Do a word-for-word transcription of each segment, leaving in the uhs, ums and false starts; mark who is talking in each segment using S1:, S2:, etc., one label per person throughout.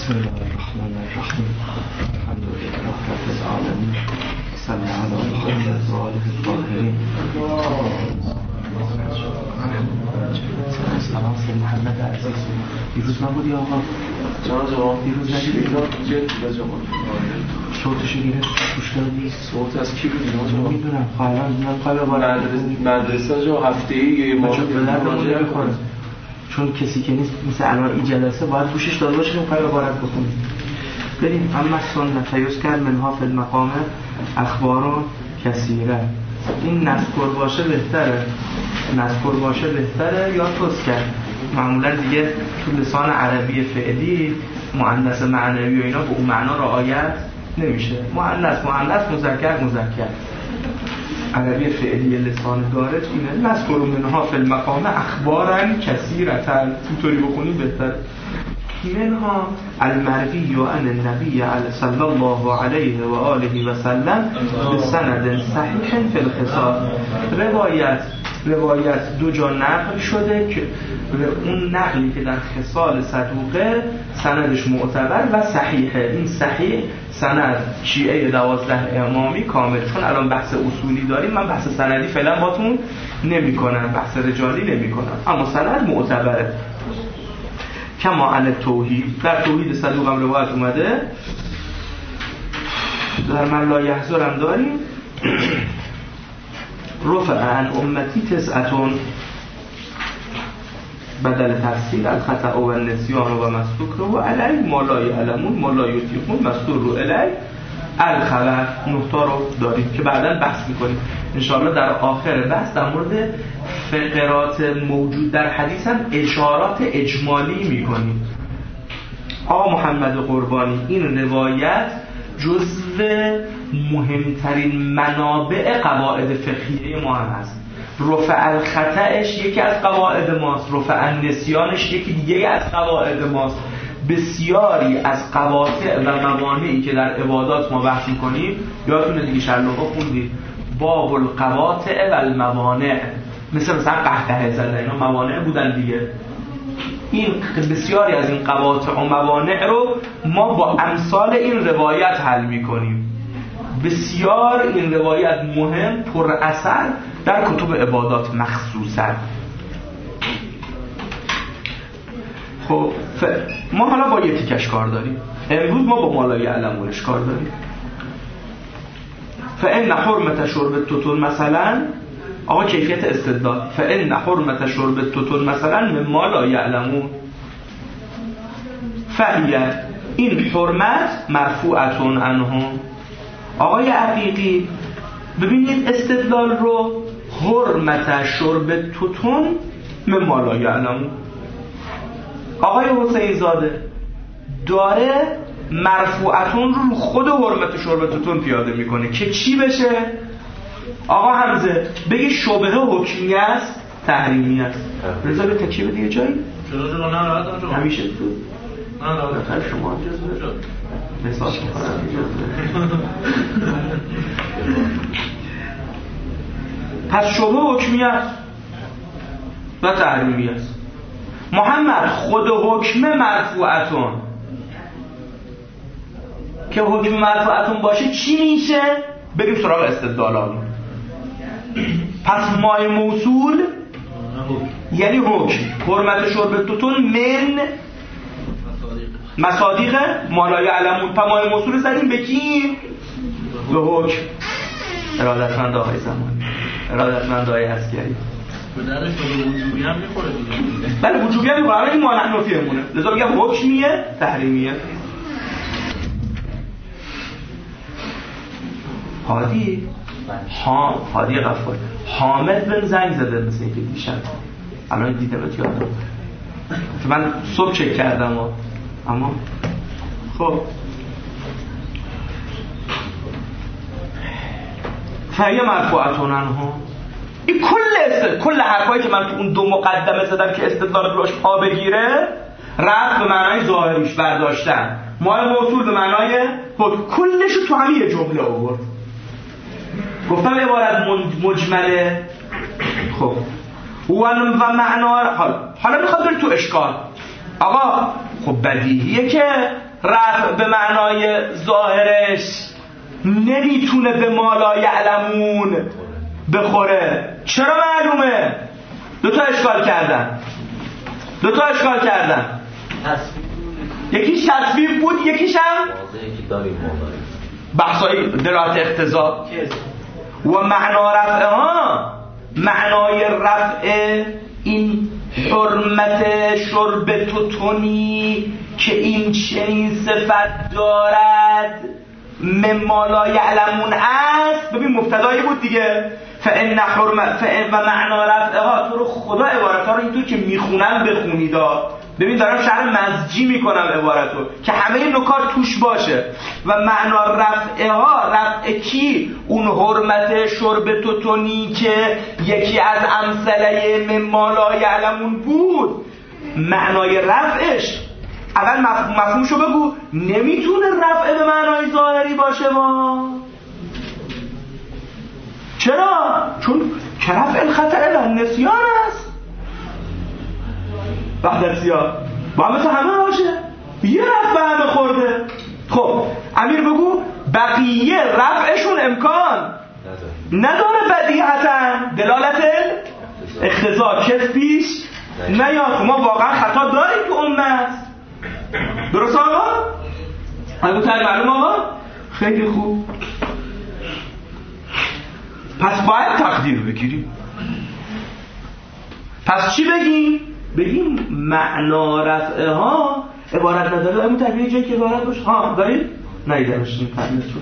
S1: بسم الله الرحمن الرحیم الحمد لله رب العالمین صلی علی محمد و آله الطاهرین. سلام سید محمد عزیز، دیروز نبودی آقا؟
S2: جان جواب
S1: دیروز نبودی؟
S2: جد بوده جواب
S1: صوتشو گیره گوش دادی؟
S2: صوت از کی بودی جواب؟
S1: میدونم خواهران من خواهی ببارم
S2: مدرسه جو هفته ای یه ماه
S1: به دردمون نمیخوره، چون کسی که نیست مثل الان این جلسه باید گوشش داده باشه که میخوای عبارت بکنیم. بریم اما سنت یذکر منها فی المقام اخبار کثیره. این نذکر باشه بهتره، نذکر باشه بهتره یا تذکر. معمولا دیگه تو لسان عربی فعلی مؤنث معنوی و اینا به اون معنا رعایت نمیشه. مؤنث مؤنث، مذکر مذکر. عربی فعلی لسان داره اینه نذکر منها فی المقام اخبارا کثیرة. اینطوری بخونیم بهتر. منها المروی عن النبی صلی الله علیه و آله و سلم بسند صحیح فی الخصال. روایت روایت دو جا نقل شده که اون نقلی که در خصال صدوقه سندش معتبر و صحیحه. این صحیح سند شیعه دوازده امامی کامل. چون الان بحث اصولی داریم من بحث سندی فعلا باتون نمی کنم، بحث رجالی نمی کنم، اما سند معتبره. کما عن توحید، در توحید صدوق هم روایت اومده. در من لا یحضر هم داریم رفع عن امتی تسعتون بدل تفسیر الخطأ و النسیان و مستوک رو علی ما لا یعلمون ما لا یطیقون مستور رو علی الخبر. نقطه رو داریم که بعداً بحث میکنیم انشاءالله در آخر بحث. در مورد فقرات موجود در حدیث هم اشارات اجمالی میکنیم. آقا محمد قربانی این روایت جزو مهمترین منابع قواعد فقهیه ما هم هست. رفع الخطأش یکی از قواعد ماست، رفع النسیانش یکی دیگه از قواعد ماست. بسیاری از قواطع و موانعی که در عبادات ما بحث می‌کنیم یادتونه دیگه شرلوقا خوندید باب القواطع و الموانع، مثل مثلا قهقه زدن اینا موانع بودن دیگه. این بسیاری از این قواطع و موانع رو ما با امثال این روایت حل می‌کنیم. بسیار این روایت مهم پر اثر در کتب عبادات مخصوصا. خب ما حالا با یه تیکش کار داریم. امروز ما با مالای علمونش کار داریم. فإن حرمت شرب التوتون مثلا، آقا کیفیت استدلال، فإن حرمت شرب التوتون مثلا من ما لا یعلمون فهیه، این حرمت مرفوعتون عنهم. آقای عقیقی ببینید استدلال رو، حرمت شرب توتون من ما لا یعلمون. آقای حسین زاده داره مرفوعتون رو خود حرمت شرب توتون پیاده میکنه که چی بشه؟ آقا حمزه بگی شبهه حکمی است تحریمی است. رضا به تکیه بده یه جایی؟
S2: چرا چرا نه راحت شما
S1: همیشه تو
S2: نه راحت
S1: بخیر شما اجازه مثال میکنم اجازه. پس شبهه حکمی است و تحریمی است. محمد خود حکم مرفوعتون که حکم مرفوعتون باشه چی میشه؟ بریم سراغ استدلالامون. پس مای موصول یعنی حکم. حرمت شرب توتون من مصادیق ما لا یعلمون. پس مای موصول زدیم به کی؟ به حکم. ارادتمند آقای زمانی، ارادتمند آقای عسکری.
S2: به درش به وجوبی هم میخوره دیگه.
S1: بله وجوبی هم میخوره، این مانع نفیه مونه. لذا میگم حکمیه تحریمیه. هادی ها هادی غفار حامد بهم زنگ زده مثل اینکه دیشب، الان دیدمت یادم که من صبح چک کردم و اما خب فهیه مرفوعتون عنهم. این کل است کل حرفایی که من تو اون دو مقدمه زدم که استدلال روش پا بگیره رفت به معنای ظاهریش برداشتن، مال موصول به معنای حکم، کلشو تو همین یه جمله آورد. گفتم عبارت مجمله. خب و معنا حالا حالا میخواد بری تو اشکال. آقا خب بدیهیه که رفع به معنای ظاهرش نمیتونه به ما لا یعلمون بخوره. چرا معلومه؟ دوتا اشکال کردن دوتا اشکال کردن یکیش تصویب بود، یکیش هم بحثای دلالت اقتضا و معنا رفعه ها. معنای رفع این حرمت شرب توتونی که این چنین صفت دارد مما لا یعلمون است. ببین مبتدایی بود دیگه، فان حرمت فان و معنا رفعه ها. تو رو خدا عبارت ها رو اینطور که میخونم بخونید. ببین دارم شرح مزجی میکنم عبارتو که همه نکات توش باشه. و معنا رفعه ها، رفع کی؟ اون حرمت شرب توتونی که یکی از امثله مما لا یعلمون بود. معنای رفعش اول مفهومشو بگو. نمیتونه رفع به معنای ظاهری باشه ما. چرا؟ چون کرفع الخطر النسیان است. بعد سیاه با مثل همه باشه، یه رفع همه خورده. خب امیر بگو بقیه رفعشون امکان نداره بدیهتا دلالت اقتضا کس پیش نیاد. ما واقعا خطا داریم تو امت. درست آقا؟ اگه تری معلوم آقا؟ خیلی خوب. پس باید تقدیر بگیریم. پس چی بگیم؟ بگیم معنا رفعه ها عبارت نداره. همون تعبیر جایی که عبارت باشه. ها دارید؟ نایده باشید تعبیر شد.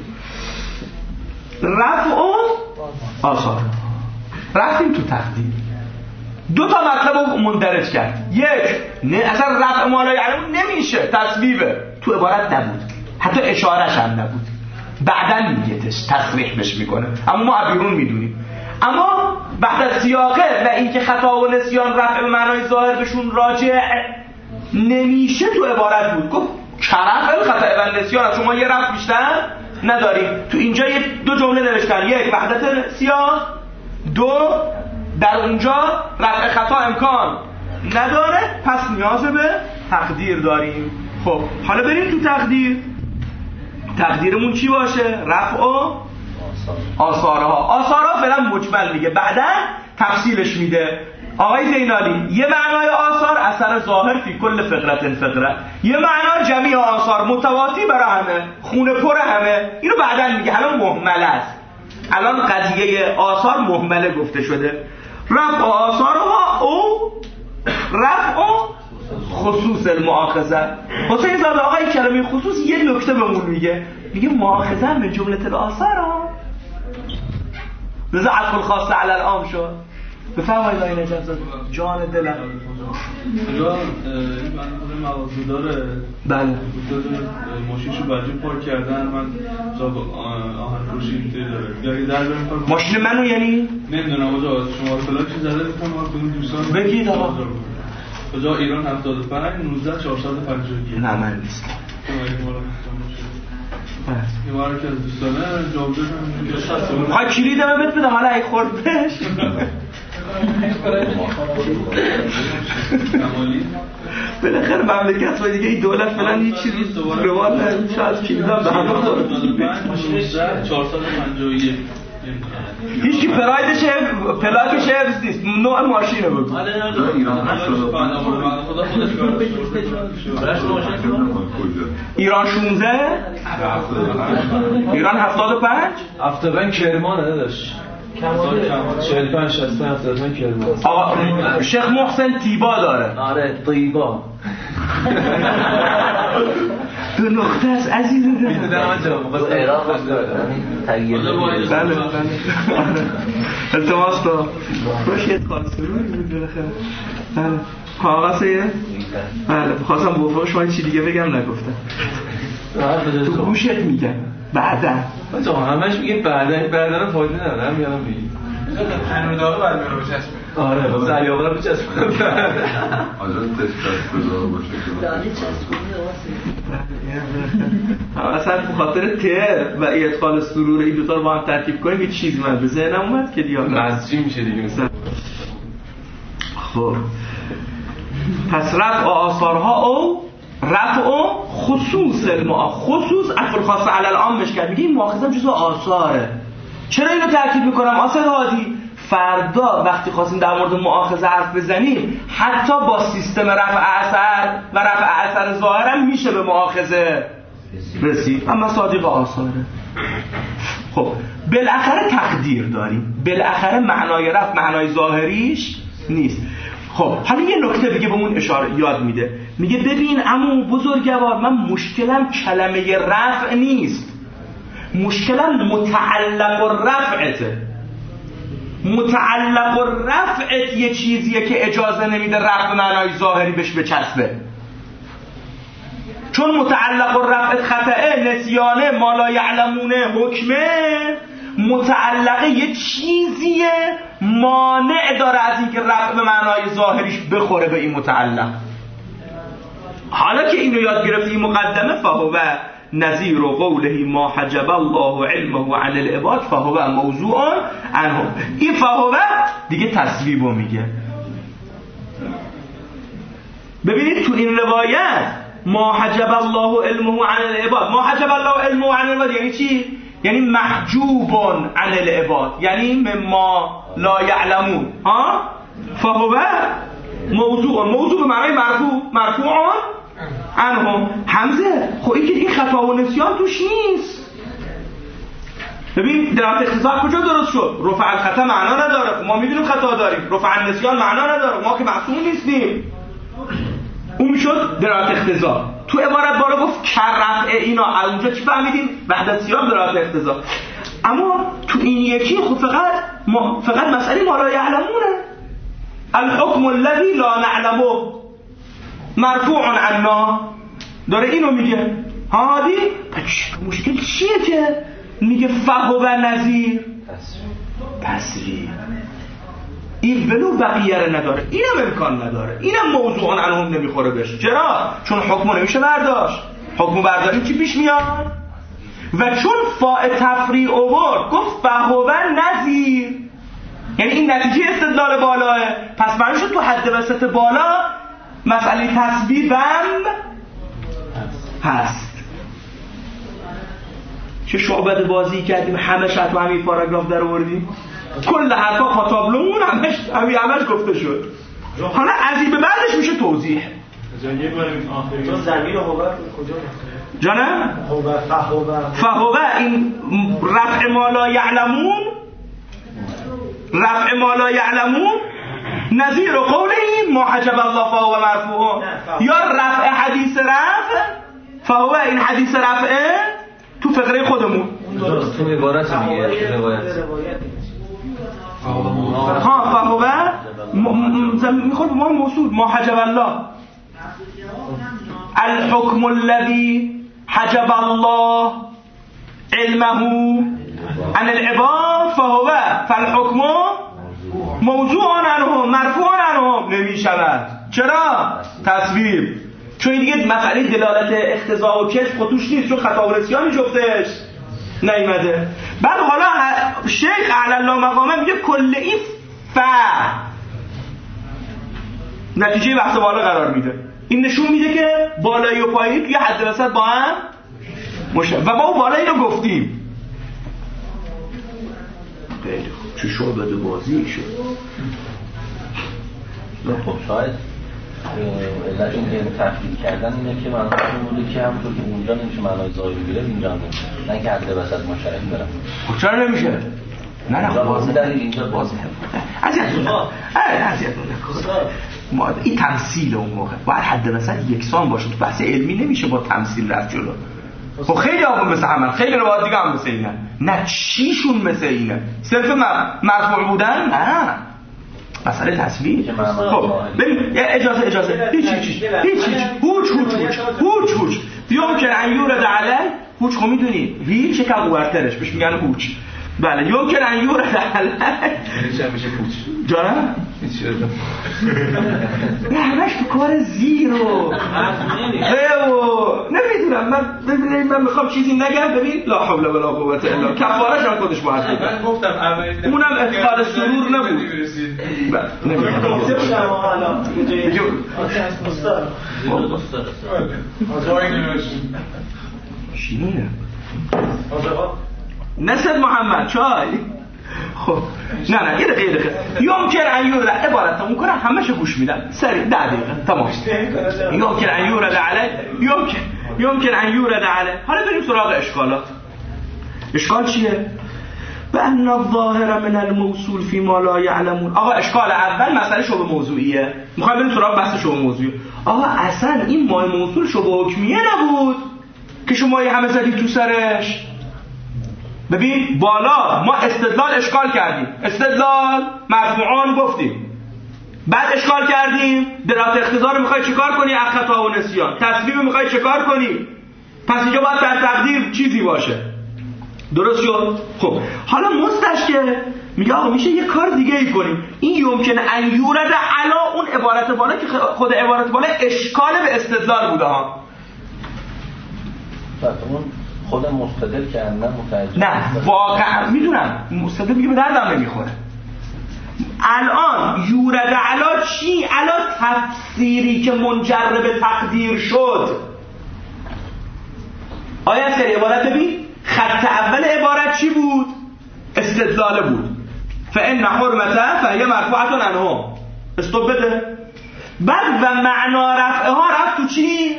S1: رفع و آثار. رفتیم تو تقدیر. دو تا مطلب رو مندرج کرد. یک، نه اصلا رفع ما لا یعلمون نمیشه، تصویبه. تو عبارت نبود، حتی اشارهش هم نبود. بعدن میگهش تصریح بش میکنه، اما ما بیرون میدونیم. اما بعد از سیاقه و اینکه خطا و نسیان رفع به معنای ظاهر بهشون راجع نمیشه تو عبارت بود. گفت کرفع خطا و نسیان. شما یه رفع بیشتر نداریم. تو اینجا یه دو جمله نوشتن، یک وحدت سیاق، دو در اونجا رفع خطا امکان نداره، پس نیاز به تقدیر داریم. خب حالا بریم تو تقدیر. تقدیرمون چی باشه؟ رفع و آثارها. آثارها فعلا مجمل دیگه، بعدا تفصیلش میده. آقای زینالی یه معنای آثار اثر ظاهر فی کل فقرت فقره، یه معنای جمعی آثار متواتی برای همه، خونه پر همه. اینو بعدا میگه، الان مهمل است. الان قضیه آثار مهمله گفته شده. رفع آثارها او رفع خصوص المؤاخذه. حسین زاده آقای کلمه خصوص یه نکته بهمون میگه، میگه مؤاخذه من جمله الاثار ها لذا عطف الخاص علی العام شد. بفرمایید آقای نجف زاده جان دلم.
S2: اینجا این بنده مغازه داره.
S1: بله.
S2: ماشینشو بجا پارک کردن. من صاحب آهن فروشی داره. یا در بریم پارک.
S1: ماشین منو یعنی؟
S2: نمیدونم آقا شما رو فلاکی زده می‌کنم کدوم دوستان.
S1: بگید آقا.
S2: کجا؟ ایران هفتاد و پنج نوزده چهارصد و پنجاه و یک.
S1: نه من نیست.
S2: یه بار که از دوستانه جواب دادم.
S1: می‌خوای کلیدم بهت بدم حالا ای خورد بهش. بالاخره مملکت های دیگه این دولت فلان هیچ چیزی روال نمیشه از کلیدم به هم خورد.
S2: چهارصد و پنجاه و یک.
S1: هیچ کی پرایدش پلاکش حفظ نیست. نوع ماشینه بگو. ایران شانزده ایران هفتاد و پنج
S3: هفتاد و پنج کرمانه نداشت. چهل و پنج شصت هفتاد و پنج کرمان.
S1: آقا شیخ محسن تیبا داره.
S3: آره طیبا.
S1: دو نقطه است عزیز دلم.
S3: میدونم آنجا بس ایران بس داره تغییر.
S1: بله بله. التماس تو خوش ادخال سرور بود بالاخره. بله. کاغذیه؟ بله. خواستم بفرمایید شما چی دیگه بگم نگفتم. تو گوشت میگم. بعدا.
S3: بچه‌ها همش میگه بعدا بعدا فایده نداره. هم یادم میگی.
S2: هنوز داره بعد میره بچسبه.
S3: آره بابا سریعا رو بچسب.
S4: آره تست کجا باشه که
S5: دانی چسبونی
S1: واسه اصلا به خاطر ته و ادخال سرور این دو تا رو با هم ترکیب کنیم یه چیزی من به ذهنم اومد که دیگه
S3: مزجی میشه دیگه مثلا.
S1: خب پس رفع آثارها او رفع خصوص المؤ خصوص عطف الخاص علی العامش کرد، میگه این مؤاخذه جزء آثاره. چرا اینو تاکید میکنم آسد هادی؟ فردا وقتی خواستیم در مورد مؤاخذه حرف بزنیم حتی با سیستم رفع اثر و رفع اثر ظاهرا میشه به مؤاخذه رسید، اما صادق آثاره. خب بالاخره تقدیر داریم، بالاخره معنای رفع معنای ظاهریش نیست. خب حالا یه نکته دیگه بهمون اشاره یاد میده، میگه ببین عمو بزرگوار، من مشکلم کلمه رفع نیست، مشکلم متعلق و رفعته. متعلق و رفعت یه چیزیه که اجازه نمیده رفع معنای ظاهری بهش بچسبه، چون متعلق و رفعت خطأه، نسیانه، ما لا یعلمونه، حکمه، متعلقه یه چیزیه مانع داره از اینکه رفع به معنای ظاهریش بخوره به این متعلق. حالا که اینو یاد گرفتی این مقدمه، فهو نظیر قوله ما حجب الله علمه عن العباد فهو موضوع عنه. این فهو دیگه تصویبو میگه. ببینید تو این روایت ما حجب الله علمه عن العباد، ما حجب الله علمه عن العباد یعنی چی؟ یعنی محجوب عن العباد، یعنی مما لا یعلمون. ها فهو موضوع، موضوع به معنی مرفوع، مرفوع عنهم. حمزه خب این که این خطا و نسیان توش نیست. ببین در اختصار کجا درست شد؟ رفع الخطا معنا نداره، ما میدونیم خطا داریم. رفع النسیان معنا نداره، ما که معصوم نیستیم. اون میشد درات اختزا. تو عبارت بالا گفت کرفع اینا، از اونجا چی فهمیدیم؟ وحدت سیاق درات اختزا. اما تو این یکی خب فقط ما فقط مسئله ما لا یعلمونه. الحکم الذی لا نعلمه مرفوع عنا، داره اینو میگه. هادی مشکل چیه که میگه فهو نظیر تصریح، این ولو بقیه رو نداره، اینم امکان نداره، اینم موضوعا عنهم نمیخوره بهش. چرا؟ چون حکمو نمیشه برداشت. حکمو برداریم چی پیش میاد؟ و چون فاء تفریع آورد گفت فهو نظیر، یعنی این نتیجه استدلال بالاه، پس معنی شد تو حد وسط بالا مسئله تسبیبم هست. چه شعبده بازی کردیم، همه شد و همین پاراگراف در آوردیم، کل حرفا پاتابلون همش همین همش گفته شد. حالا از این به بعدش میشه توضیح.
S4: چون زمین هوبر کجا
S1: جانم؟
S4: هوبر فهوبر
S1: فهوبر این رفع ما لا یعلمون، رفع ما لا یعلمون نظیر قوله ما حجب الله فهو مرفوع، یا رفع حدیث رفع فهو این حدیث رفعه تو فقره خودمون
S3: تو عبارت میگه روایت
S1: ها فهو میخواد ما موصول ما حجب الله الحكم الذي حجب الله علمه عن العباد فهو فالحكم موضوع عنهم مرفوع عنهم نمیشود. چرا؟ تصویب. چون دیگه مسئله دلالت اختزا و کسب خودش نیست، چون خطا و نسیان جفتش نیامده. بعد حالا شیخ اعلی الله مقامه میگه کل این ف نتیجه بحث بالا قرار میده. این نشون میده که بالایی و پایینی توی حد وسط با هم مشابه و ما اون بالایی رو گفتیم. خیلی خوب چه شعبده بازی شد.
S5: خب شاید علت این که تفکیک کردن اینه که من بوده که همونطور که اونجا نمیشه معنای ظاهری بگیره اینجا هم نمیشه، نه که حد وسط مشترک دارم.
S1: خب چرا نمیشه؟ نه نه
S5: بازی در اینجا بازی
S1: اذیتون اذیتون ما این تمثیل اون موقع باید حد وسط یکسان باشه. تو بحث علمی نمیشه با تمثیل رفت جلو. خب خیلی آقا مثل همه، خیلی روایت دیگه هم مثل اینه. نه چیشون مثل اینه؟ صرف مرفوع بودن؟ نه مسئله تصویر. خب ببین اجازه اجازه هیچ هیچ هیچ هیچ هوچ هوچ هوچ هوچ هوچ بیام که انیور دعله هوچ خب میدونی هیچ که قوارترش بهش میگن هوچ. بله یمکن ان یورد علیه
S3: میشه میشه پوچ
S1: جانم نه همش تو کار زیر و غه و نمیدونم من ببین من میخوام چیزی نگم ببین لا حول ولا قوة الا کفاره‌اش هم خودش باید بده.
S2: من گفتم اولین
S1: اونم افعال سرور نبود.
S4: نمیگم گفته بودم حالا
S1: دیگه
S4: استاد
S5: استاد
S1: شینه نسد محمد چای خب نه نه یه دقیقه یه دقیقه یمکن ان یورد عبارت میکنم همش گوش میدم سریع ده دقیقه تمام یمکن ان یورد علی یمکن یمکن ان یورد علی. حالا بریم سراغ اشکالات. اشکال چیه؟ بأن الظاهر من الموصول فی ما لا یعلمون. آقا اشکال اول مسئله شبه موضوعیه. میخوایم بریم سراغ بحث شبه موضوعی. آقا اصلا این ما موصول شبه حکمیه نبود که شما یه همه زدید تو سرش. ببین بالا ما استدلال اشکال کردیم، استدلال مرفوعان گفتیم، بعد اشکال کردیم دلالت اقتضا رو میخوای چیکار کنی؟ خطا و نسیان. تصویب میخوای چیکار کنی؟ پس اینجا باید در تقدیر چیزی باشه. درست شد؟ خب حالا مستشکل میگه آقا میشه یه کار دیگه ای کنیم. این یمکن ان یورد علا اون عبارت بالا که خود عبارت بالا اشکال به استدلال بوده ها.
S5: اون خود مستدل که اندن متعجب
S1: نه واقعا میدونم مستدل میگه به دردم نمیخوره. الان یورد علا چی؟ علا تفسیری که منجر به تقدیر شد. آیا از کاری عبارت ببین خط اول عبارت چی بود؟ استدلال بود. فإن حرمته فهی مرفوعة عنهم. استوب بده. بعد و معنا رفعها رفت تو چی؟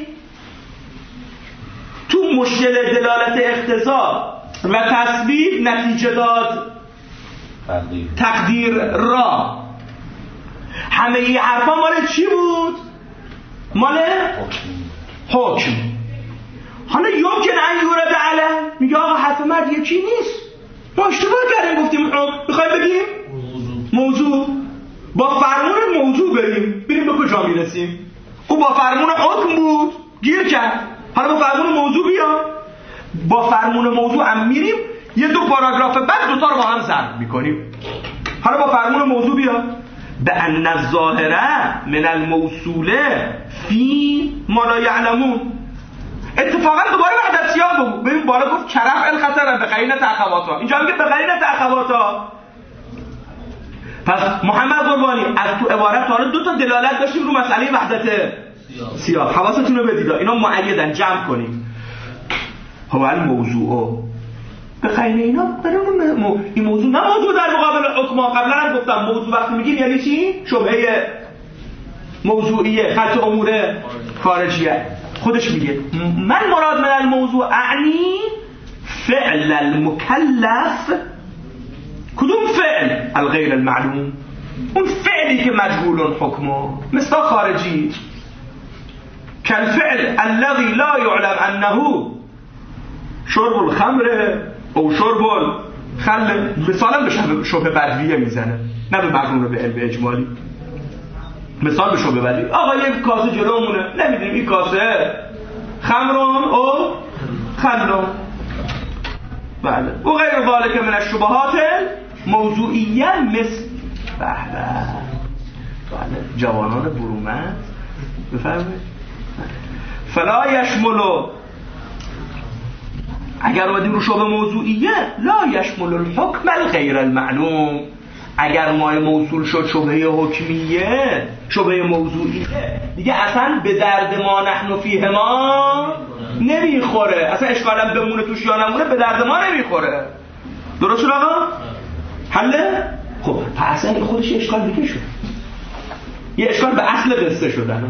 S1: تو مشکل دلالت اقتضا و تسبیب نتیجه داد
S5: تقدیر,
S1: تقدیر را. همه ای حرفا مال چی بود؟ مال حکم. حالا یمکن ان یورد علی میگه آقا حرف مرد یکی نیست، ما اشتباه کردیم گفتیم حکم، میخوایم بگیم موضوع. با فرمون موضوع بریم بریم به کجا میرسیم؟ او با فرمون حکم بود گیر کرد، حالا با فرمون موضوع بیا. با فرمون موضوع هم میریم یه دو پاراگراف بعد دوتا رو با هم ضرب میکنیم. حالا با فرمون موضوع بیا. بأن الظاهره من الموصوله فی ما لا یعلمون. اتفاقا دوباره وحدت سیاق بود. ببین بالا گفت کرف الخطر به قرینه اخواتها، اینجا میگه به قرینه اخواتها. پس محمد قربانی از تو عبارت حالا دو تا دلالت داشتیم رو مسئله وحدت سیاق. حواستون رو بدید اینا مؤیدن، جمع کنید. هو الموضوع به قرینه اینا برامون مو... این موضوع نه موضوع در مقابل حکم. قبلا هم گفتم موضوع وقتی میگیم یعنی چی؟ شبهه موضوعیه، خط امور خارجیه. خودش میگه من مراد من الموضوع اعنی فعل المکلف. کدوم فعل؟ الغیر المعلوم. اون فعلی که مجهول حکمه مثل خارجی كالفعل الذي لا يعلم انه شرب الخمر او شرب الخل. مثلا به شبه بدویه میزنه نه به مقرون به علم اجمالی. مثال به شبه بدویه آقا یک کاسه جلومونه نمیدونیم این کاسه خمرون او خلون. بله و غیر ذالک من الشبهات موضوعیه مثل بله بله جوانان برومند بفرمایید. فلا یشملو اگر اومدیم رو شبه موضوعیه لا یشمل الحکم الغیر المعلوم. اگر مای موصول شد شبهه حکمیه شبهه موضوعیه دیگه اصلا به درد ما نحن فیه ما نمیخوره. اصلا اشکالم بمونه توش یا نمونه به درد ما نمیخوره. درست شد آقا؟ حله؟ خب اصلا این خودش اشکال دیگه شد. یه اشکال به اصل قصه شدن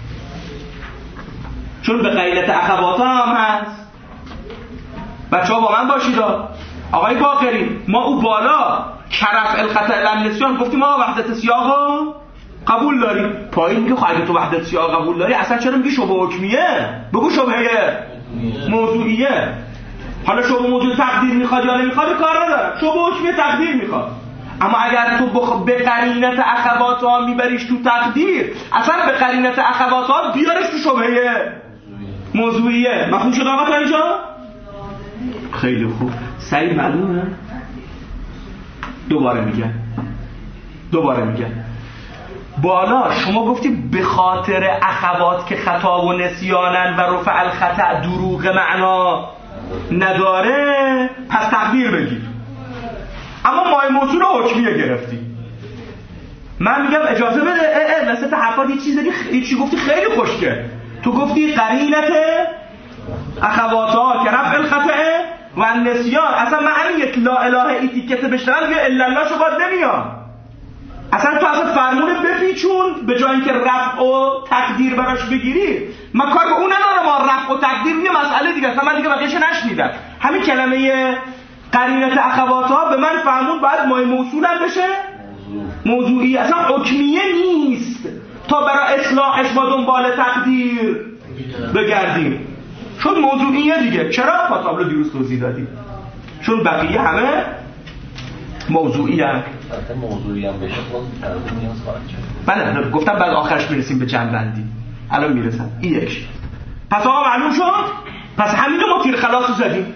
S1: چون به قیلت اخواتا هم هست. بچه ها با من باشید آقای باقری ما او بالا کرف الخطا الامنسیان گفتیم ما وحدت سیاق قبول داریم. پایین میگه خب اگه تو وحدت سیاق قبول داری اصلا چرا میگی شبه حکمیه؟ بگو شبهه موضوعیه. حالا شبه موضوع تقدیر میخواد یا نمیخواد کار نداره، شبه حکمیه تقدیر میخواد. اما اگر تو بخ... به قرینت اخواتها میبریش تو تقدیر اصلا به قرینت اخواتها بیارش تو شبهه موضوعیه. مفهوم شد آقا تا اینجا؟ خیلی خوب. سعی معلومه؟ دوباره میگم دوباره میگم بالا شما گفتی به خاطر اخوات که خطا و نسیانن و رفع الخطأ دروغ معنا نداره پس تقدیر بگیر. اما مای موصول حکمیه گرفتی. من میگم اجازه بده اه اه وسط حرفات یه چیز دیگه چی گفتی خیلی خوشگه. تو گفتی قرینت اخواتها که رفع الخطأ و نسیان. اصلا من همین یک لا اله ایتیکت بشترم دیگه الا الله شو باید نمیام. اصلا تو اصلا فرمونه بپیچون به جای اینکه رفع و تقدیر براش بگیری. من کار به اون ندارم. ما رفع و تقدیر یه مسئله دیگه. اصلا من دیگه بقیه‌اش نشنیدم. همین کلمه قرینت اخواتها به من فرمون باید مای موصول هم بشه موضوعی. اصلا حکمیه نیست تا برای اصلاحش ما دنبال تقدیر بگردیم. چون موضوعیه دیگه. چرا؟ پاتابلو دیروز توضیح دادیم. چون بقیه همه موضوعی هم
S5: البته موضوعی هم بشه باز تقدیر نیاز خواهد شد.
S1: بله گفتم بعد آخرش میرسیم به جنبندی. الان میرسم. این یک. پس آقا معلوم شد. پس همین رو ما تیر خلاص رو زدیم.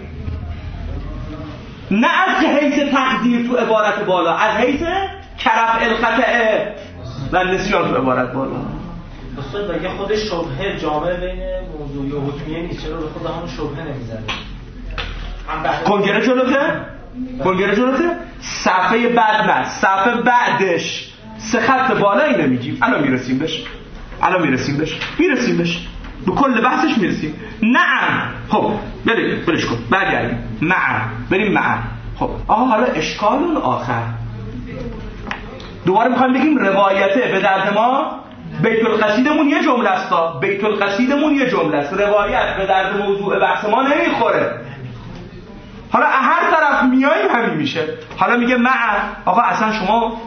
S1: نه از حیث تقدیر تو عبارت بالا، از حیث کرف الخطأ و نسیان تو عبارت بالا.
S4: استاد بگه خود شبهه جامع بین موضوعی و حکمیه نیست، چرا به خود همون شبهه نمیزنه؟
S1: کنگره جلوته؟ کنگره جلوته؟ صفحه بعد نه، صفحه بعدش سه خط بالایی نمیگیم. الان میرسیم بهش. الان میرسیم بهش. میرسیم بهش. به کل بحثش میرسیم. نعم. خب بریم برش کن. برگردیم. معا. بریم معا. خب آقا حالا اشکال آخر. دوباره میخوایم بگیم روایته به درد ما. بیت القصیدمون یه جمله است. بیت القصیدمون یه جمله است. روایت به درد موضوع بحث ما نمیخوره. حالا هر طرف میاییم همین میشه. حالا میگه معا. آقا اصلا شما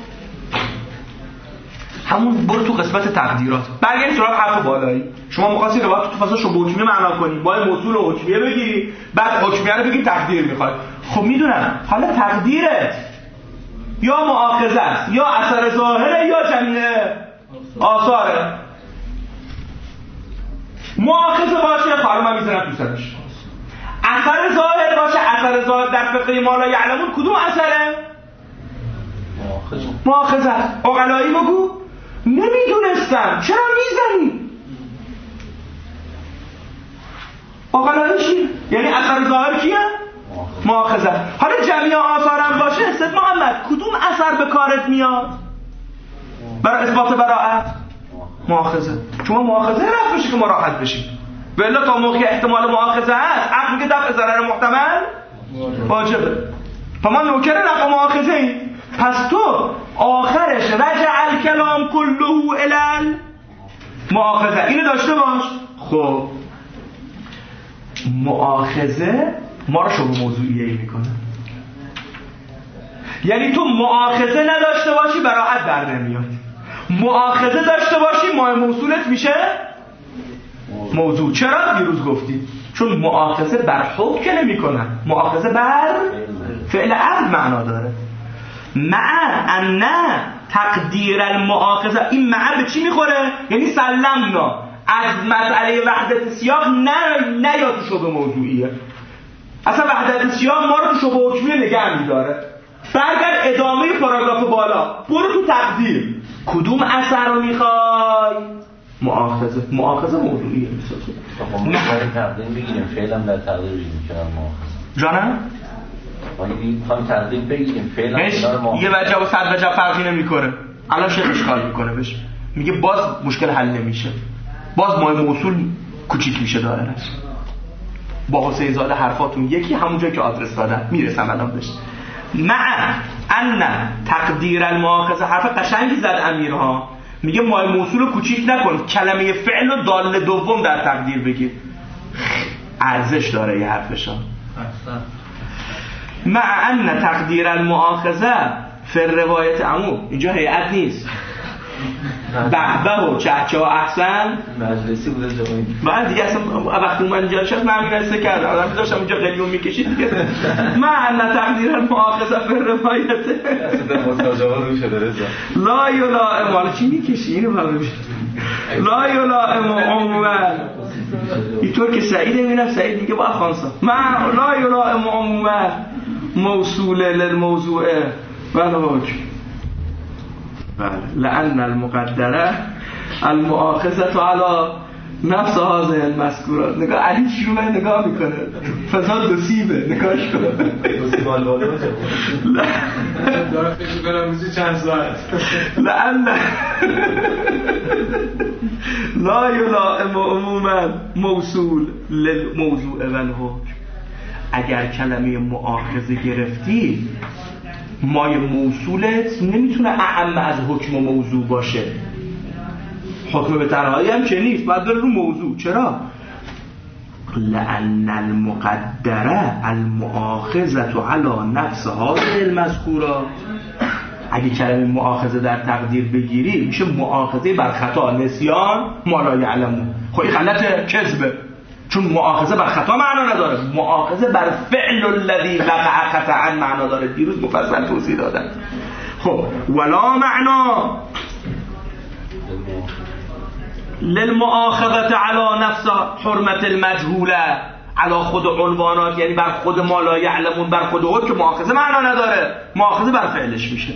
S1: همون برو تو قسمت تقدیرات. برگردید سراغ حرف بالایی. شما می‌خواستی روایت تو فصل شو حکمیه معنا کنی، باید موصول و حکمیه بگیری، بعد حکمیه رو بگی تقدیر می‌خوای. خب میدونم. حالا تقدیرت یا مؤاخذه است، یا اثر ظاهره، یا جمعی آثاره. مؤاخذه باشه خانم من میذارم تو سرش. اثر ظاهر باشه، اثر ظاهر در فقه ما لا یعلمون کدوم اثره؟
S5: مؤاخذه.
S1: مؤاخذه. عقلایی بگو. نمیدونستم. چرا میزنی؟ عقلایی چی؟ یعنی اثر ظاهر کیه؟ مؤاخذه. حالا جمعی آثارم باشه استاد محمد کدوم اثر به کارت میاد؟ برای اثبات براءت؟ مؤاخذه. شما مؤاخذه رفت بشه که ما راحت بشیم. ولی تا موقع احتمال مؤاخذه هست عقل میگه دفع ضرر محتمل واجبه. فما نوکر رفع مؤاخذه ایم. پس تو آخرش رجع الکلام کله الی مؤاخذه. اینو داشته باش. خب مؤاخذه ما رو شبه موضوعیه ای میکنه. یعنی تو مؤاخذه نداشته باشی براءت در نمیاد. مؤاخذه داشته باشی مای موصولت میشه موضوع. چرا؟ دیروز گفتی چون مؤاخذه بر حکم که نمی کنن. مؤاخذه بر فعل امر معنا داره. مع ان تقدیر المؤاخذه. این مع به چی میخوره؟ یعنی سلمنا از مسئله وحدت سیاق نه نه یا تو شبه موضوعیه. اصلا وحدت سیاق ما رو تو شبه حکمیه نگه میداره. برگرد ادامه پاراگراف بالا. برو تو تقدیر. کدوم اثر رو میخوای؟ مؤاخذه. مؤاخذه موضوعیه.
S5: خب ما باید تقدیر بگیریم. فعلا در تقدیر بگیریم که مؤاخذه.
S1: جانم؟
S5: ما میخوایم تقدیر بگیریم. فعلا
S1: یه وجه و صد وجه فرقی نمیکنه. الان شیخ اشکال میکنه بهش. میگه باز مشکل حل نمیشه. باز مای موصول کوچیک میشه دایرش. با حسین زاده حرفاتون یکی همون جایی که آدرس دادن. میرسم الان بهش. مع ان تقدیر المؤاخذه. حرف قشنگی زد امیرها. میگه مای موصول رو کوچیک نکن. کلمه فعل و دال دوم در تقدیر بگیر. ارزش داره یه حرفشا. مع ان تقدیر المؤاخذه فی روایت عمو. اینجا هیئت نیست. بهبه و چهچه و احسن
S5: مجلسی بوده جوانی.
S1: بعد دیگه اصلا وقتی اومد اینجا شد من همین رسته کردم. آدم داشتم اینجا قلیون میکشید دیگه. مع ان تقدیر المؤاخذه فی روایت
S3: اصلا مستجابات روشه درسته.
S1: لا یلائم. حالا چی میکشی اینو فهمه میشه. لا یلائم عموما. اینطور که سعید میبینم سعید میگه با خانسا مع لا یلائم عموما موصول للموضوع. بله حکم. بله لأن المقدره المؤاخذه علی نفس هذه المذکورات. نگاه علی شروع نگاه میکنه فضا دو سیبه نگاهش کن
S3: دو سیب آلبانه داره فکر میکنم میشه چند ساعت
S1: لأن لا یلائم عموما موصول للموضوع و الحکم. اگر کلمه مؤاخذه گرفتی مای موصولت نمیتونه اعم از حکم و موضوع باشه. حکم به تنهایی هم که نیست، باید بره رو موضوع. چرا؟ لأن المقدره المؤاخذه علی نفس هذه المذکورات. اگه کلمه مؤاخذه در تقدیر بگیری میشه مؤاخذه بر خطا، نسیان، ما لا یعلمون. خب این غلط کذبه، چون مؤاخذه بر خطا معنا نداره، مؤاخذه بر فعل الذی وقع خطأ معنا داره. دیروز مفصل توضیح دادم. خب ولا معنا للمؤاخذه علی نفس حرمت المجهوله علی خود عنوانات، یعنی بر خود ما لا یعلمون، بر خود او که مؤاخذه معنا نداره، مؤاخذه بر فعلش میشه.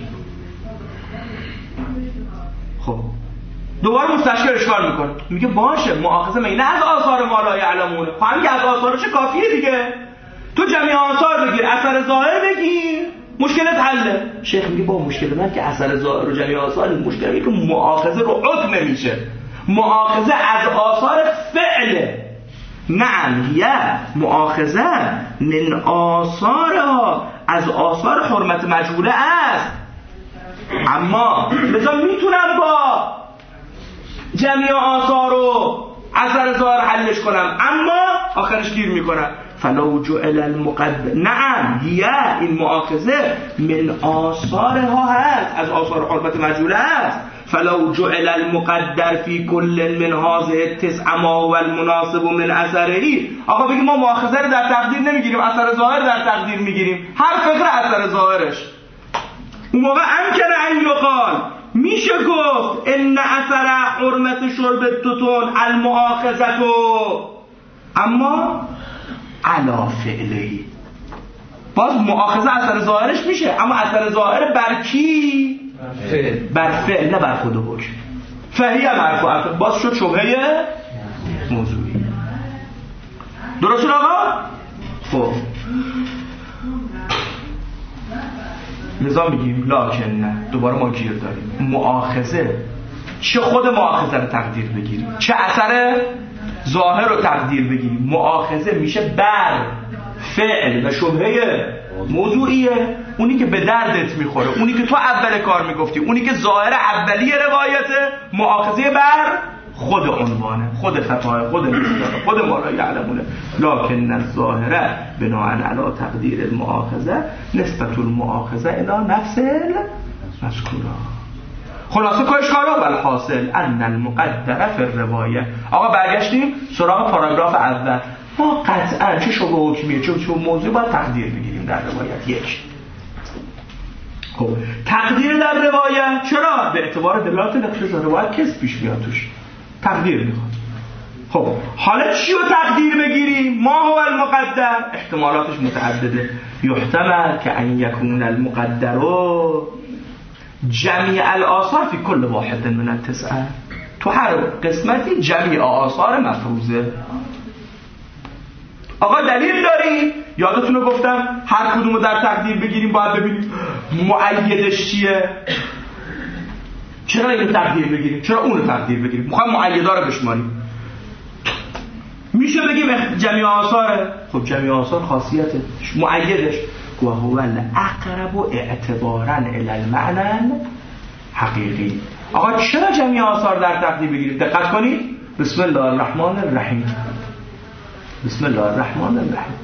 S1: خب دوباره مستشکل اشکال میکنه، میگه باشه مؤاخذه می نه از آثار ما لا یعلمونه، خب هم که از آثارش کافیه دیگه، تو جمعی آثار بگیر، اثر ظاهر بگیر، مشکلت حله. شیخ میگه با مشکل من که اثر ظاهر و جمعی آثار، مشکل اینه که مؤاخذه رو حکم نمیشه، مؤاخذه از آثار فعله. نعم یا مؤاخذه من آثارها، از آثار حرمت مجهوله است، اما لذا میتونم با جمعی آثار رو اثر ظاهر حلش کنم، اما آخرش گیر میکنم. فلو جعل المقدر، نعم یا این مؤاخذه من آثارها هست، از آثار حرمت مجهوله است. فلو جعل المقدر فی کل من هذه التسع ما هو المناسب من اثره. آقا بگیم ما مؤاخذه رو در تقدیر نمیگیریم، اثر ظاهر در تقدیر میگیریم، هر فقره اثر ظاهرش. اون موقع امکن ان یقال، میشه گفت ان اثر حرمت شرب التوتون المؤاخذه، اما علا فعلی. باز مؤاخذه اثر ظاهرش میشه، اما اثر ظاهر بر کی؟ فعل. بر فعل، نه بر خود حکم. فهیه مرفوعه، باز شد شبهه موضوعی. درست آقا؟ خب لذا میگیم لکن نه، دوباره ما گیر داریم. مؤاخذه چه خود مؤاخذه رو تقدیر بگیریم، چه اثر ظاهر رو تقدیر بگیریم، مؤاخذه میشه بر فعل و شبهه موضوعیه، اونی که به دردت میخوره، اونی که تو اول کار میگفتی، اونی که ظاهر اولی روایته، مؤاخذه بر خود عنوانه، خود خطای، خود مصداق، خود ما لا یعلمونه. لکن الظاهره بناء علی تقدیر المؤاخذه نسبت المؤاخذه الی نفس المذکوره. خلاصه کاش کارا بل حاصل ان المقدره فی الروایه. آقا برگشتیم سراغ پاراگراف اول. ما قطعا چه شبه حکمیه چه چه موضوع باید تقدیر بگیریم در روایت. یک، خب تقدیر در روایت چرا؟ به اعتبار دلالت نقشه روایت کس پیش میاد توش، تقدیر میخواد. خب حالا چی رو تقدیر بگیریم؟ ما هو المقدر، احتمالاتش متعدده. یحتمل که ان یکون المقدر جمیع الآثار فی کل واحد من التسعه، تو هر قسمتی جمیع آثار مفروضه. آقا دلیل داریم؟ یادتونه گفتم هر کدومو در تقدیر بگیریم باید ببینیم مؤیدش چیه. چرا اینو تقدیر بگیریم؟ چرا اونو تقدیر بگیریم؟ میخوایم مؤیدا رو بشماریم. میشه بگیم جمیع آثاره؟ خب جمیع آثار خاصیته مؤیدش و هو الاقرب اعتبارا الی المعنى حقیقی. آقا چرا جمیع آثار در تقدیر بگیریم؟ دقت کنید. بسم الله الرحمن الرحیم. بسم الله الرحمن الرحیم.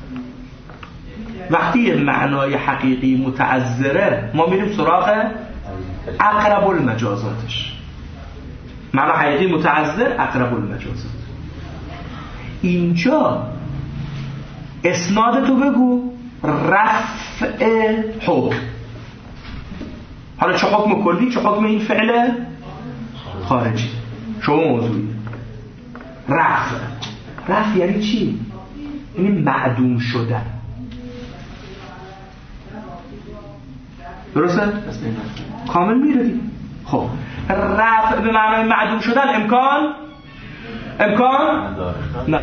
S1: وقتی معنای حقیقی متعذره ما میریم سراغ اقرب المجازاتش. معنی حقیقی متعذر اقرب المجازات. اینجا اسناد تو بگو رفع حکم. حالا چه حکم کلی چه حکم این فعل خارجی شما موضوعی. رفع رفع یعنی چی؟ یعنی معدوم شدن. درسته؟ کامل میردیم خب رفع به معنای معدوم شدن امکان امکان نداره.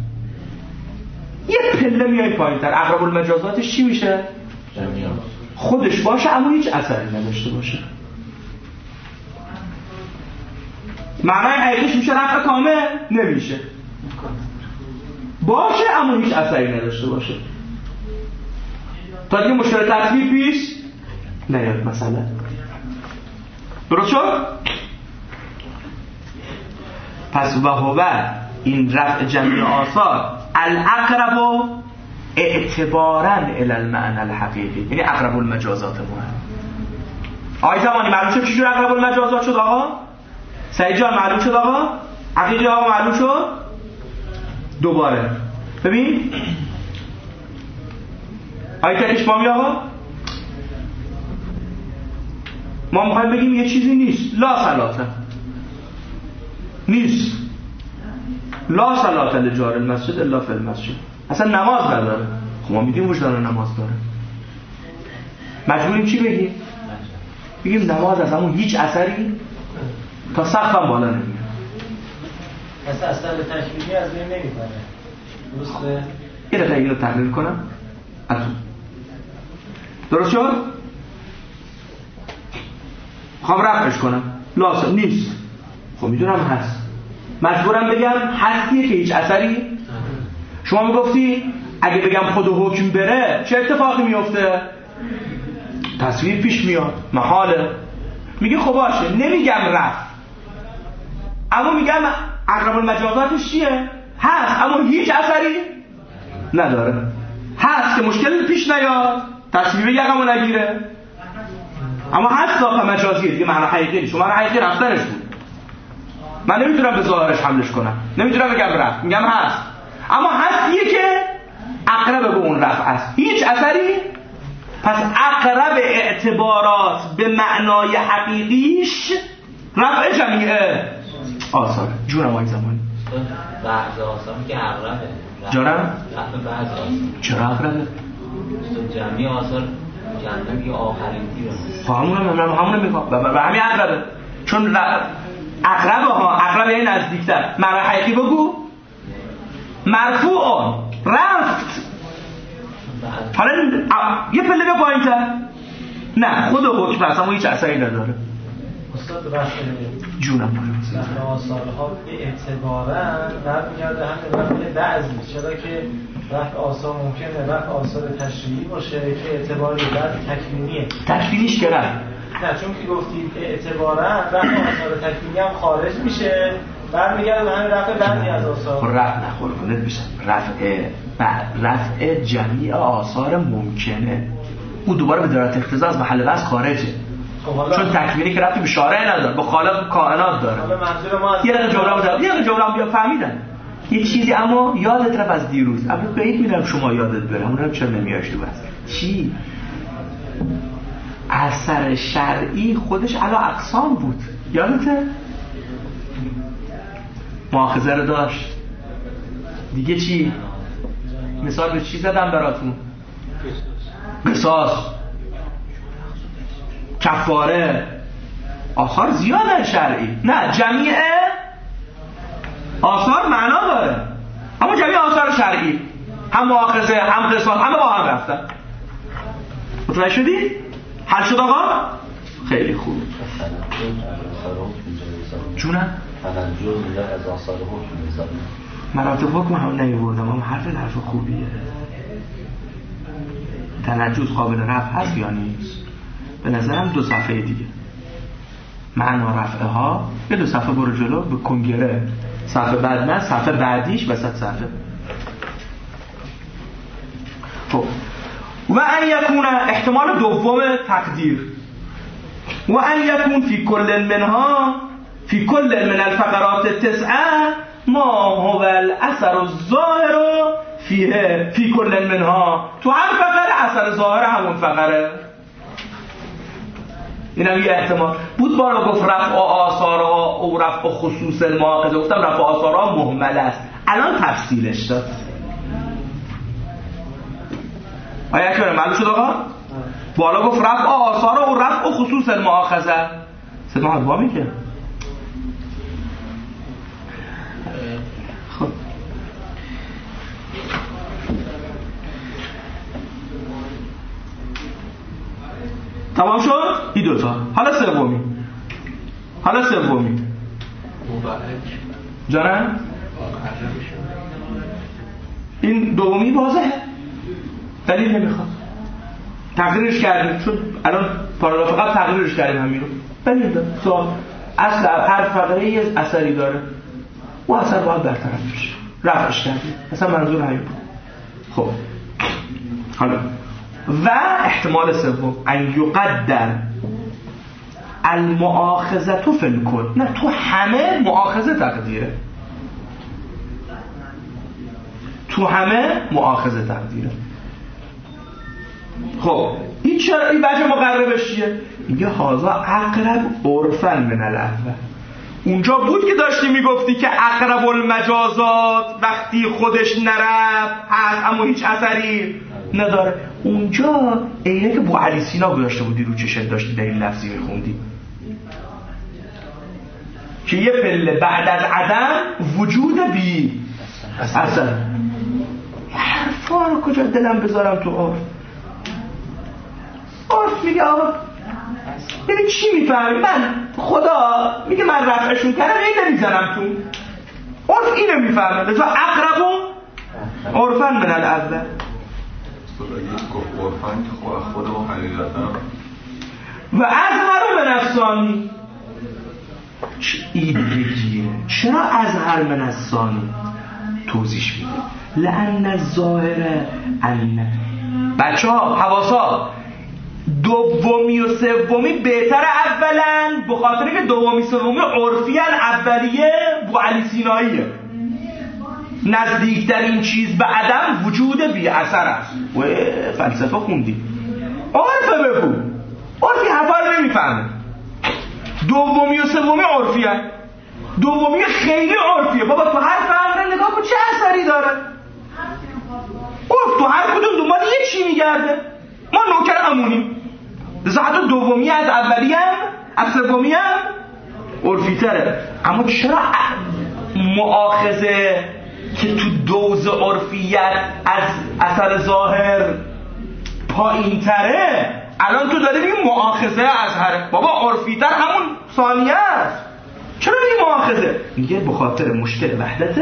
S1: یه پله میای پایین‌تر، اقرب المجازاتش چی میشه؟ خودش باشه اما هیچ اثری نداشته باشه. معنای حقیقیش میشه رفع کامل نمیشه، باشه اما هیچ اثری نداشته باشه تا دیگه مشکل تصویر پیش نیاد مثلا. درست شد؟ پس و هو این رفع جمعی آثار الاقرب اعتباراً الی المعنى الحقیقی، یعنی اقرب المجازات مهم. آقای زمانی معلوم شد چجور اقرب المجازات شد آقا؟ سعید جان معلوم شد آقا؟ عقیقی آقا معلوم شد؟ دوباره ببین آقای تکش مامی آقا، ما میخوایم بگیم یه چیزی نیست، لا صلاة نیست، لا صلاة لجار المسجد الا فی المسجد، اصلا نماز نداره. خب ما میگیم وجدان نماز داره، مجبوریم چی بگیم؟ بگیم نماز از همون هیچ اثری تا سقف هم بالا نمیاد.
S4: اصلا اصلا تشبیهی از این نمیبره. درسته؟
S1: یه دقیقه این رو تحلیل کنم از اون. درست شد؟ خواهم رفعش کنم لازم نیست. خب میدونم هست، مجبورم بگم هستیه که هیچ اثری. شما میگفتی اگه بگم خود حکم بره چه اتفاقی میفته؟ تصویر پیش میاد، محاله. میگه خب باشه نمیگم رفع، اما میگم اقرب المجازاتش چیه؟ هست اما هیچ اثری نداره. هست که مشکل پیش نیاد، تصویر یقمو نگیره، اما هست ذات مجازیه دیگه، معنی حقیقی نیست. معنی حقیقی رفتنش بود، من نمیتونم به ظاهرش حملش کنم، نمیتونم بگم رفت، میگم هست، اما هستیه که اقرب به اون رفع است، هیچ اثری. پس اقرب اعتبارات به معنای حقیقیش رفع جمعیه آثار. جونم آقای زمانی
S5: بعض آثار که اقربه
S1: جانم؟
S5: رفع بعض آثار
S1: چرا اقربه؟
S5: جمعی آثار جهنم که آخرین تیره
S1: خب همون هم همون هم میگم و همین اقربه، چون اقربه ها، اقربه یعنی نزدیکتر. معنی حقیقی بگو مرفوع رفت. حالا یه پله به پایین تر نه خود حکم هست اما هیچ اثری نداره.
S4: استاد رفع
S1: جونم
S4: رفع آثارها به اعتبارا برمیگرده همین رفع بعضی، چرا که رفع آثار ممکنه رفع آثار تشریعی باشه که اعتبار بعد تکوینیه.
S1: تکوینیش که رفت
S4: نه، چون که گفتید اعتبارا رفع آثار تکوینی هم خارج میشه، برمیگرده به همین رفع بعضی از آثار.
S1: خب رفع نخور کنه میشه رفع رفع جمعی آثار ممکنه، او دوباره به دارت اقتضا از محل بحث خارجه. چون تکوینی که رفتی به شارع نداره، به خالق کائنات داره.
S4: حالا منظور ما از
S1: یه دقیقه جمله بودم یه دقیقه جمله بیا فهمیدن یه چیزی، اما یادت رفت از دیروز. اما بعید میدم شما یادت بره، اونم چرا نمیاشی بس چی؟ اثر شرعی خودش علا اقسام بود، یادته؟ مؤاخذه رو داشت دیگه. چی؟ مثال به چی زدم براتون؟ قصاص، کفاره، آثار زیاده شرعی. نه جمعی آثار معنا داره، اما جمعی آثار شرعی هم مؤاخذه هم قصاص همه با هم رفتن. متوجه شدی؟ حل شد آقا؟ خیلی خوب. جونم؟
S5: تنجز میگه از آثار حکم میذاره.
S1: مراتب حکم هم نمیبردم، اما حرف حرف خوبیه. تنجز قابل رفع هست یا نیست؟ به نظرم دو صفحه دیگه معنا رفعه ها، یه دو صفحه برو جلو به کنگره، صفحه بعد نه صفحه بعدیش وسط صفحه. خب و ان یکون احتمال دوم تقدیر و ان یکون فی کل منها فی کل من الفقرات التسعه ما هو الاثر الظاهر فیه فی کل منها. تو هر فقره اثر ظاهر همون فقره. اینم یه احتمال بود. بالا گفت رفع آثارها او رفع خصوص الماقضه، گفتم رفع آثارها مهمل است، الان تفصیلش داد. آیا اکبر معلوم شد آقا؟ بالا گفت رفع آثارها او رفع خصوص الماقضه، صدا ادوامی که خب تمام شد این دوتا. حالا سومی حالا سومی جانم این دومی واضحه دلیل نمیخواد تقریرش کردیم چون الان پاراگراف قبل تقریرش کردیم همین رو دلیل داره سوال اصل هر فقره یه اثری داره و اثر باید برطرف بشه رفعش کردیم مثلا منظور همین بود. خب حالا و احتمال سوم ان یقدر المؤاخذه فی الکل نه تو همه مؤاخذه تقدیره تو همه مؤاخذه تقدیره. خب این چرا این بچه مقربش چیه؟ میگه هازا اقرب عرفا من الاول. اونجا بود که داشتی میگفتی که اقرب المجازات وقتی خودش نرفت هست اما هیچ اثری نداره. اونجا اینه که بو علی سینا گذاشته بودی رو چشت داشتی در این لفظی میخوندی که یه پله بعد از عدم وجود بی اثر. حرفا رو کجا دلم بذارم تو عرف؟ عرف میگه آقا ببین چی میفهمی؟ من خدا میگه من رفعشون کردم این نمیزنم تو عرف اینو میفهمه لذا اقربو عرفا من الاول
S6: عرفان که خود و حقیقتا
S1: و اظهر من افسانی چه ایدگیه چرا اظهر من افسانی توضیح میده لأن الظاهره ان بچه ها حواسا دومی و سومی بهتر اولا بخاطر که دومی سومی عرفی اولیه بو علی سیناییه نزدیکتر این چیز به عدم وجود بی اثر است و فلسفه خوندی عرفه بگو عرفی حرفا رو نمیفهمه دومی و سومی عرفیه دومی خیلی عرفیه بابا تو هر فهمه نگاه کن چه اثری داره عرف تو هر کدوم دنبال یه چی میگرده ما نوکر همونیم لذا حتی دومی از اولی هم از سومی هم عرفی تره اما چرا مؤاخذه که تو دوز عرفیت از اثر ظاهر پایین تره الان تو داری میگی مؤاخذه اظهره بابا عرفی تر همون ثانیه است چرا میگی مؤاخذه؟ میگه بخاطر مشکل وحدت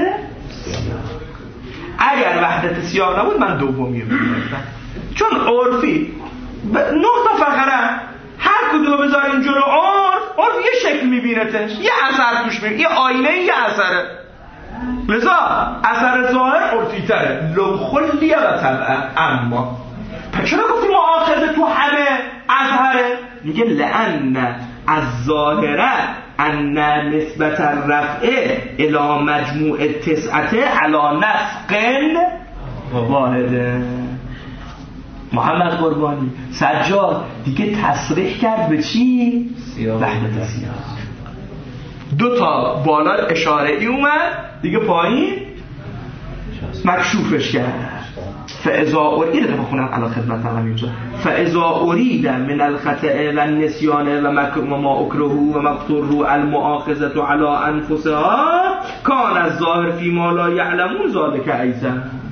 S1: اگر وحدت سیاه نبود من دومی رو میگفتم چون عرفی ب... نه تا فقره هر کدوم بذاریم جلو عرف عرف یه شکل میبینتش یه اثر توش میبینه یه آینه یه اثره لذا اثر ظاهر عرفی تره لو خلیه و طبعه اما پس چرا گفتی مؤاخذه تو همه اظهره؟ میگه لأن از ظاهره ان نسبت الرفعه الى مجموع تسعته علی نسق واحده. محمد قربانی سجاد دیگه تصریح کرد به چی؟ وحدت سیاه. دو تا بالا اشاره ای اومد دیگه پایین مکشوفش کرد. فاذا اريد که بخونم علی خدمت همینجا فاذا اريد من الخطأ و النسیان و ما اکره و مقتور المؤاخذه علی انفسها کان الظاهر فی ما لا یعلمون ذلک ایضا.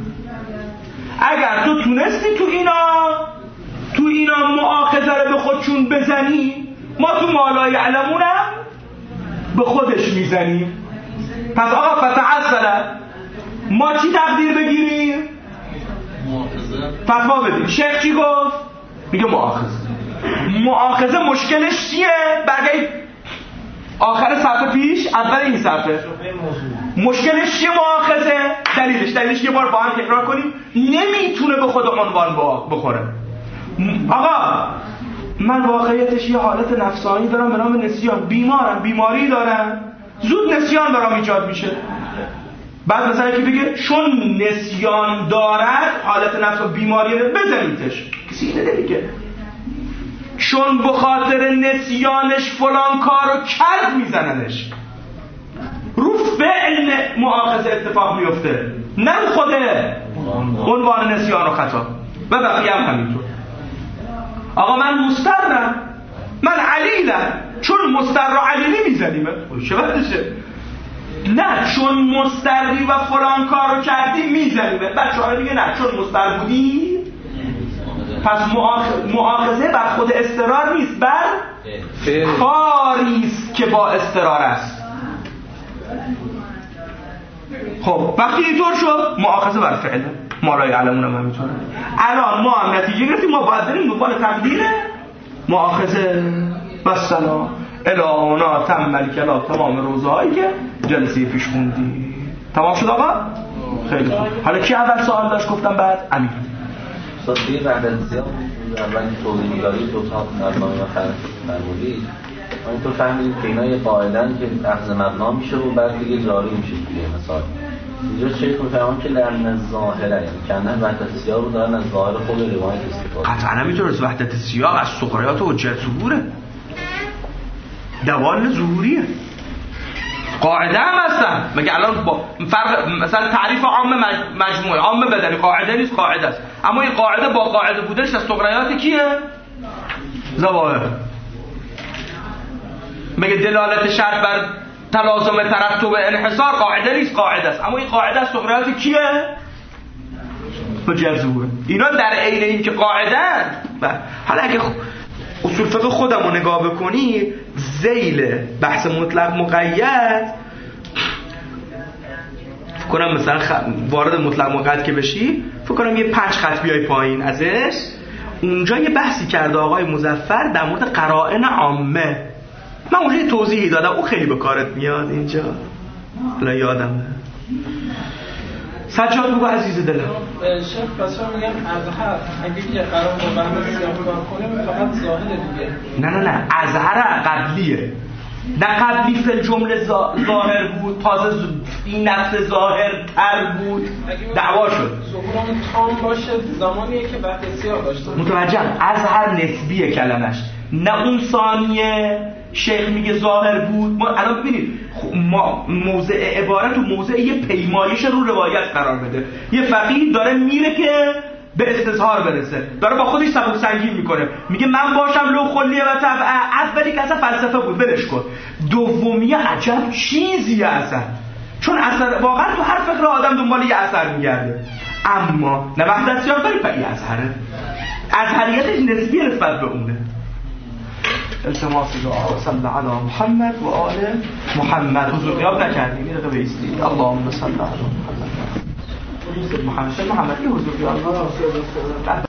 S1: اگر تو تونستی تو اینا تو اینا مؤاخذه رو به خودشون بزنی ما تو ما لا یعلمون هم به خودش میزنیم. پس آقا فتعسل ما چی تقدیر بگیریم؟ فتوا بدیم. شیخ چی گفت؟ میگه مؤاخذه. مؤاخذه مشکلش چیه؟ برگردید آخر صفحه پیش اول این صفحه مشکلش چیه مؤاخذه؟ دلیلش دلیلش یه بار با هم تکرار کنیم. نمیتونه به خود عنوان بخوره. آقا من واقعیتش یه حالت نفسانی دارم به نام نسیان، بیمارم، بیماری دارم، زود نسیان برام ایجاد میشه. بعد مثلا که بگه چون نسیان دارد حالت نفس و بیماری بزنیدش، کسی اینه نمیگه. چون به خاطر نسیانش فلان کارو کرد میزننش. رو فعل مؤاخذه اتفاق میفته، نه خوده عنوان نسیان و خطا. و بقیه هم همینطور. آقا من مسترم، من علیلم چون مستر را علیلی میزنیمه. چه وقتشه؟ نه چون مستری و فلان کار رو کردی میزنیمه. بچه ها میگه نه چون مستر بودی پس مؤاخذه بر خود استرار نیست، بر کاریست که با استرار است. خب وقتی اینطور شد مؤاخذه بر فعله، ما را یعلمون هم همینطوره. الان ما هم نتیجه گرفتیم، ما باید بریم دنبال تقدیر مؤاخذه و سلام الهانا تمل کلا تمام روزهایی که جلسه پیش خوندی. تمام شد آقا؟ خیلی خوب. حالا کی اول سوال داشت؟ گفتم بعد امیر.
S5: صدقی بعد از زیاد اول توضیحی دو تا برنامه و خرد فرمودید. ما اینطور فهمیدیم که اینا یه قاعدن که اخذ مبنا میشه و بعد دیگه جاری میشه دیگه. مثلا اینجا شیخ میفهمم که لرن ظاهره، یعنی کندن وحدت سیاق رو دارن از ظاهر خود روایت استفاده.
S1: قطعا نمیتونه از وحدت سیاق از سقراط و حجت ظهوره، دوال ظهوریه، قاعده هم هستن. مگه الان با فرق مثلا تعریف عام مجموعه عام بدنی قاعده نیست، قاعده است. اما این قاعده با قاعده بودنش از سقراط کیه؟ ظواهر. مگه دلالت شرط بر تلازم ترتب انحصار قاعده نیست، قاعده است. اما این قاعده از سقراط کیه؟ حجت ظهور. اینا در عین این که قاعده است. حالا اگه اصول فقه خودم رو نگاه بکنی، ذیل بحث مطلق مقید فکر کنم مثلا خ... وارد مطلق مقید که بشی فکر کنم یه پنج خط بیای پایین ازش، اونجا یه بحثی کرده آقای مظفر در مورد قرائن عامه. من اونجا یه توضیحی دادم، اون خیلی به کارت میاد اینجا، الان یادمه. سجاد بگو عزیز دلم.
S3: شیخ بسیار میگم ازهر اگه که قرار با بحث سیاق کار کنیم فقط ظاهره دیگه.
S1: نه نه نه ازهر قبلیه، نه قبلی فل جمله ظاهر بود، تازه این نفس ظاهر تر بود، دعوا شد.
S3: ظهورمون تام باشه زمانیه که وقت سیاق داشته.
S1: متوجهم. ازهر نسبیه کلمش، نه اون ثانیه شیخ میگه ظاهر بود. ما الان ببینید ما موضع عبارت و موضع یه پیمایش رو روایت قرار بده. یه فقیه داره میره که به استظهار برسه، داره با خودش سبک سنگین میکنه، میگه من باشم لو خلیه و طبعه. اولی که اصلا فلسفه بود ولش کن، دومی عجب چیزیه اصلا، چون اثر واقعا تو هر فقه آدم دنبال یه اثر میگرده. اما نه وحدت سیاق داری پس یه اثره، اثریتش نسبی نسبت به اونه. التماس دعا صلی علی محمد و آل محمد. حضور غیاب نکردیم، یه دقیقه بایستید. اللهم صل علی محمد محمد محمد حضور غیاب